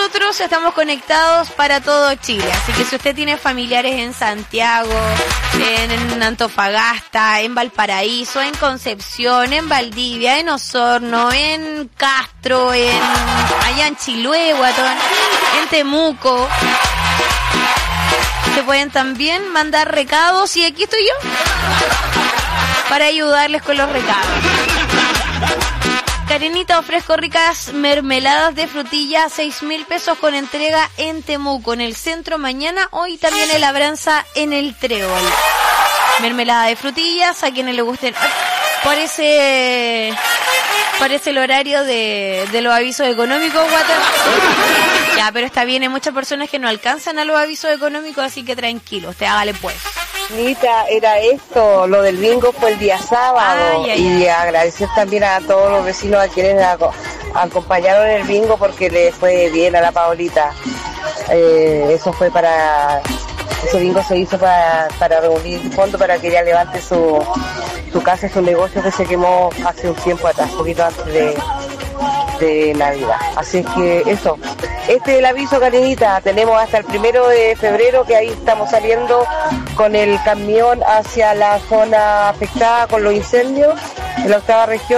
nosotros estamos conectados para todo Chile, así que si usted tiene familiares en Santiago, en Antofagasta, en Valparaíso, en Concepción, en Valdivia, en Osorno, en Castro, allá en Chiloé, Guatón, en Temuco, se pueden también mandar recados y aquí estoy yo para ayudarles con los recados. Karenita, ofrezco ricas mermeladas de frutilla a 6.000 pesos con entrega en Temuco, en el centro mañana, hoy también en Labranza, en el Trébol. Mermelada de frutillas, a quienes les gusten. Parece el horario de los avisos económicos, Guatón. Ya, pero está bien, hay muchas personas que no alcanzan a los avisos económicos, así que tranquilo, usted hágale pues. Anita, era esto, lo del bingo fue el día sábado y agradecer también a todos los vecinos a quienes acompañaron el bingo porque le fue bien a la Paolita. Ese bingo se hizo para reunir fondos para que ella levante su casa, su negocio que se quemó hace un tiempo atrás, poquito antes de Navidad. Así es que eso, este es el aviso, Karenita. Tenemos hasta el 1 de febrero que ahí estamos saliendo con el camión hacia la zona afectada con los incendios en la 8ª región.